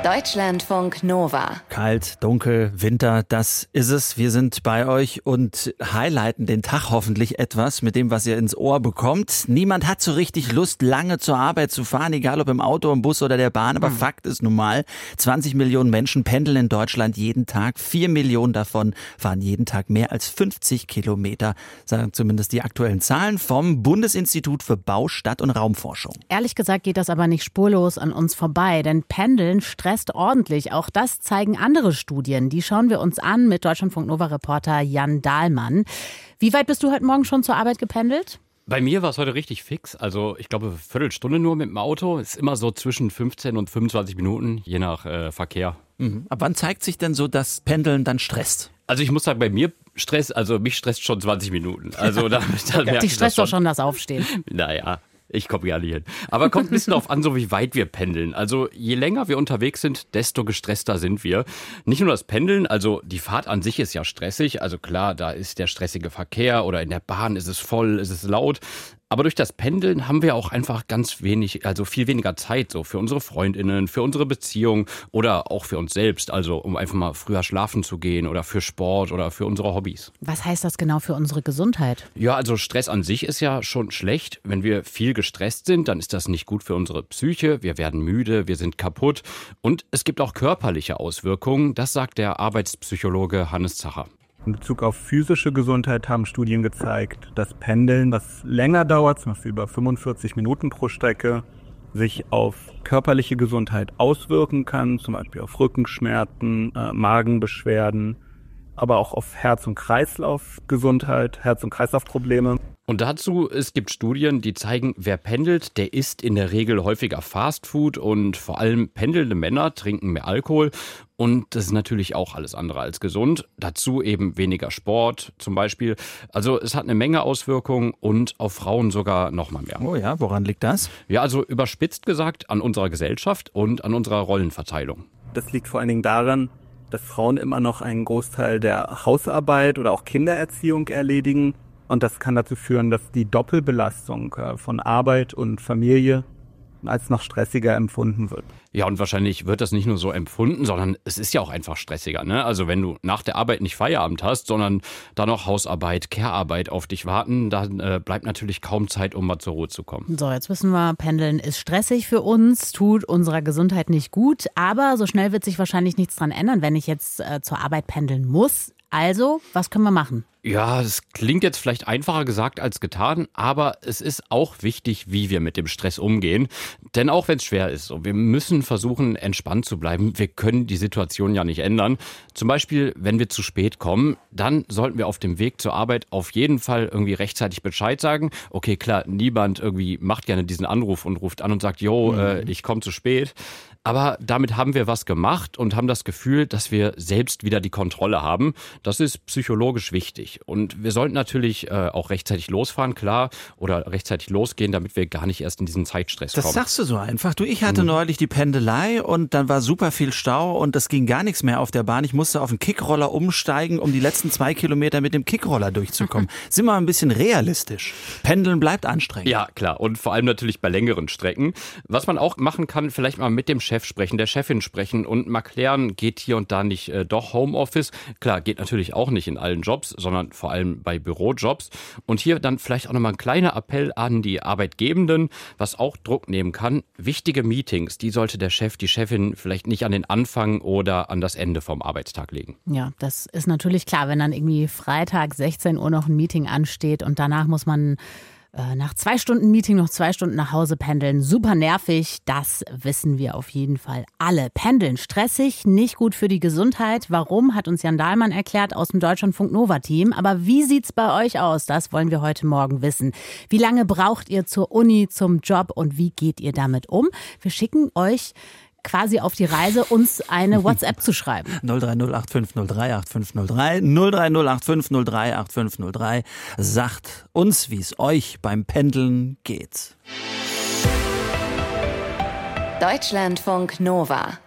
Deutschlandfunk Nova. Kalt, dunkel, Winter, das ist es. Wir sind bei euch und highlighten den Tag hoffentlich etwas mit dem, was ihr ins Ohr bekommt. Niemand hat so richtig Lust, lange zur Arbeit zu fahren, egal ob im Auto, im Bus oder der Bahn. Aber Fakt ist nun mal, 20 Millionen Menschen pendeln in Deutschland jeden Tag. 4 Millionen davon fahren jeden Tag mehr als 50 Kilometer, sagen zumindest die aktuellen Zahlen vom Bundesinstitut für Bau-, Stadt- und Raumforschung. Ehrlich gesagt geht das aber nicht spurlos an uns vorbei, denn Pendeln stresst ordentlich. Auch das zeigen andere Studien. Die schauen wir uns an mit Deutschlandfunk-Nova-Reporter Jan Dahlmann. Wie weit bist du heute Morgen schon zur Arbeit gependelt? Bei mir war es heute richtig fix. Also ich glaube, eine Viertelstunde nur mit dem Auto. Ist immer so zwischen 15 und 25 Minuten, je nach Verkehr. Ab wann zeigt sich denn so, dass Pendeln dann stresst? Also ich muss sagen, bei mir mich stresst schon 20 Minuten. Also da merke Dich stresst doch schon das Aufstehen. Naja. Ich komme gar nicht hin. Aber kommt ein bisschen darauf an, so wie weit wir pendeln. Also je länger wir unterwegs sind, desto gestresster sind wir. Nicht nur das Pendeln, also die Fahrt an sich ist ja stressig. Also klar, da ist der stressige Verkehr oder in der Bahn ist es voll, ist es laut. Aber durch das Pendeln haben wir auch einfach viel weniger Zeit so für unsere FreundInnen, für unsere Beziehung oder auch für uns selbst. Also um einfach mal früher schlafen zu gehen oder für Sport oder für unsere Hobbys. Was heißt das genau für unsere Gesundheit? Ja, also Stress an sich ist ja schon schlecht. Wenn wir viel gestresst sind, dann ist das nicht gut für unsere Psyche. Wir werden müde, wir sind kaputt. Und es gibt auch körperliche Auswirkungen. Das sagt der Arbeitspsychologe Hannes Zacher. In Bezug auf physische Gesundheit haben Studien gezeigt, dass Pendeln, was länger dauert, zum Beispiel über 45 Minuten pro Strecke, sich auf körperliche Gesundheit auswirken kann, zum Beispiel auf Rückenschmerzen, Magenbeschwerden, aber auch auf Herz- und Kreislaufgesundheit, Herz- und Kreislaufprobleme. Und dazu, es gibt Studien, die zeigen, wer pendelt, der isst in der Regel häufiger Fastfood und vor allem pendelnde Männer trinken mehr Alkohol. Und das ist natürlich auch alles andere als gesund. Dazu eben weniger Sport zum Beispiel. Also es hat eine Menge Auswirkungen und auf Frauen sogar noch mal mehr. Oh ja, woran liegt das? Ja, also überspitzt gesagt an unserer Gesellschaft und an unserer Rollenverteilung. Das liegt vor allen Dingen daran, dass Frauen immer noch einen Großteil der Hausarbeit oder auch Kindererziehung erledigen. Und das kann dazu führen, dass die Doppelbelastung von Arbeit und Familie als noch stressiger empfunden wird. Ja, und wahrscheinlich wird das nicht nur so empfunden, sondern es ist ja auch einfach stressiger, ne? Also wenn du nach der Arbeit nicht Feierabend hast, sondern da noch Hausarbeit, Care-Arbeit auf dich warten, dann bleibt natürlich kaum Zeit, um mal zur Ruhe zu kommen. So, jetzt wissen wir, Pendeln ist stressig für uns, tut unserer Gesundheit nicht gut, aber so schnell wird sich wahrscheinlich nichts dran ändern, wenn ich jetzt zur Arbeit pendeln muss. Also, was können wir machen? Ja, es klingt jetzt vielleicht einfacher gesagt als getan, aber es ist auch wichtig, wie wir mit dem Stress umgehen. Denn auch wenn es schwer ist, wir müssen versuchen, entspannt zu bleiben. Wir können die Situation ja nicht ändern. Zum Beispiel, wenn wir zu spät kommen, dann sollten wir auf dem Weg zur Arbeit auf jeden Fall irgendwie rechtzeitig Bescheid sagen. Okay, klar, niemand irgendwie macht gerne diesen Anruf und ruft an und sagt, ich komme zu spät. Aber damit haben wir was gemacht und haben das Gefühl, dass wir selbst wieder die Kontrolle haben. Das ist psychologisch wichtig. Und wir sollten natürlich auch rechtzeitig losfahren, klar, oder rechtzeitig losgehen, damit wir gar nicht erst in diesen Zeitstress kommen. Das sagst du so einfach. Ich hatte neulich die Pendelei und dann war super viel Stau und es ging gar nichts mehr auf der Bahn. Ich musste auf den Kickroller umsteigen, um die letzten 2 Kilometer mit dem Kickroller durchzukommen. Sind wir ein bisschen realistisch. Pendeln bleibt anstrengend. Ja, klar. Und vor allem natürlich bei längeren Strecken. Was man auch machen kann, vielleicht mal mit dem Chef sprechen, der Chefin sprechen und mal klären, geht hier und da nicht doch Homeoffice. Klar, geht natürlich auch nicht in allen Jobs, sondern vor allem bei Bürojobs. Und hier dann vielleicht auch nochmal ein kleiner Appell an die Arbeitgebenden, was auch Druck nehmen kann. Wichtige Meetings, die sollte der Chef, die Chefin vielleicht nicht an den Anfang oder an das Ende vom Arbeitstag legen. Ja, das ist natürlich klar, wenn dann irgendwie Freitag 16 Uhr noch ein Meeting ansteht und danach muss man nach 2 Stunden Meeting noch 2 Stunden nach Hause pendeln. Super nervig, das wissen wir auf jeden Fall alle. Pendeln stressig, nicht gut für die Gesundheit. Warum, hat uns Jan Dahlmann erklärt aus dem Deutschlandfunk Nova Team. Aber wie sieht's bei euch aus? Das wollen wir heute Morgen wissen. Wie lange braucht ihr zur Uni, zum Job und wie geht ihr damit um? Wir schicken euch quasi auf die Reise, uns eine WhatsApp zu schreiben. 03085038503 03085038503. Sagt uns, wie es euch beim Pendeln geht. Deutschlandfunk Nova.